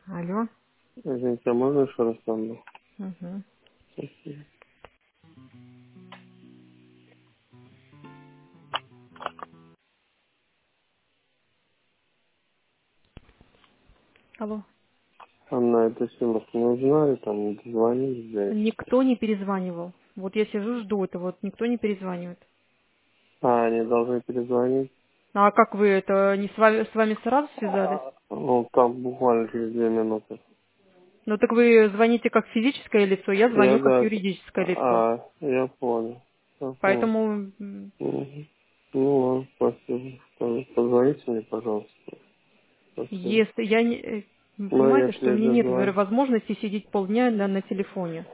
Алло. Извините, а можно еще раз там? Угу. Спасибо. Алло. А на эту сумму не узнали, там звонили, блядь. Никто не перезванивал. Вот я сижу, жду это, вот никто не перезванивает. А, они должны перезвонить. А как вы это, не с вами сразу связались? Ну, там буквально через 2 минуты. Ну так вы звоните как физическое лицо, я Я, звоню как да, юридическое лицо. я понял. Я понял. Поэтому Мгм. Ну, ладно, спасибо. Позвоните мне, пожалуйста. Спасибо. если я не... Вы Ну, понимаете, если что у я меня нет дозвоню. возможности сидеть полдня на телефоне.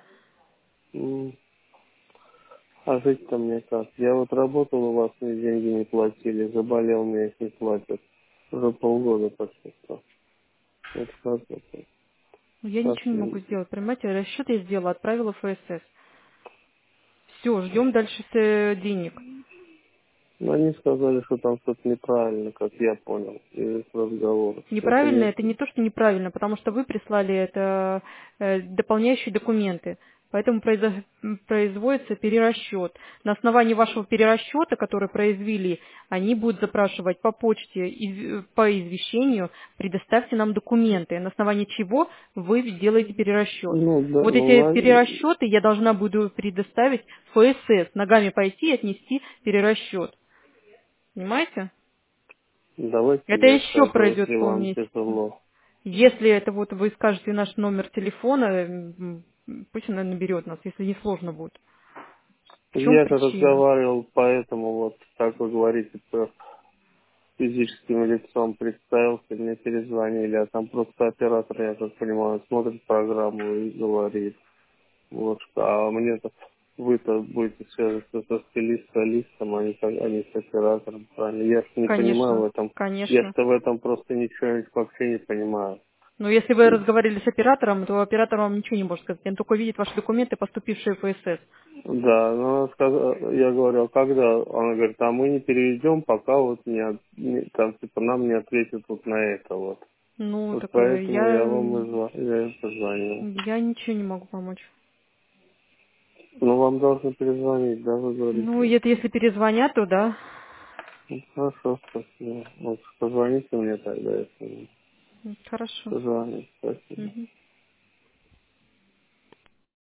А жить-то мне как? Я вот работал у вас, мне деньги не платили, заболел, мне их не платят. Уже полгода почти что. Вот как это? Я Как ничего не могу мне- сделать, понимаете, расчет я сделала, отправила в ФСС. Все, ждем дальше денег. Ну, они сказали, что там что-то неправильно, как я понял, из разговора. Это Неправильно, не... это не то, что неправильно, потому что вы прислали это дополняющие документы. Поэтому производится перерасчет. На основании вашего перерасчета, который произвели, они будут запрашивать по почте, по извещению, предоставьте нам документы, на основании чего вы делаете перерасчет. Ну, да, Вот ну, эти перерасчеты я должна буду предоставить ФСС, ногами пойти и отнести перерасчет. Понимаете? давайте Это я еще скажу, пройдет если вам полмесяца. тяжело. Если это вот вы скажете наш номер телефона, пусть она наберет нас, если не сложно будет. В чем Я же причина? разговаривал, поэтому вот, как вы говорите, про физическим лицом представился, мне перезвонили, а там просто оператор, я так понимаю, смотрит программу и говорит. Вот что, а мне-то вы-то будете связываться со стилистом, а не с оператором, правильно? Я ж не понимаю в Конечно, этом, я конечно. что в этом просто ничего вообще не понимаю. Но если вы разговаривали с оператором, то оператор вам ничего не может сказать. Он только видит ваши документы, поступившие в ФСС. Да, но она я говорю, а когда? Она говорит, а мы не переведем, пока вот там типа нам не ответят вот на это вот. Ну, Вот так поэтому я вам я и позвонил. я ничего не могу помочь. Ну, вам должны перезвонить, да, вы Ну, говорите? это если перезвонят, то да. Ну, хорошо, спасибо. Вот позвоните мне тогда, если Хорошо. позвоните. Спасибо. Мгм.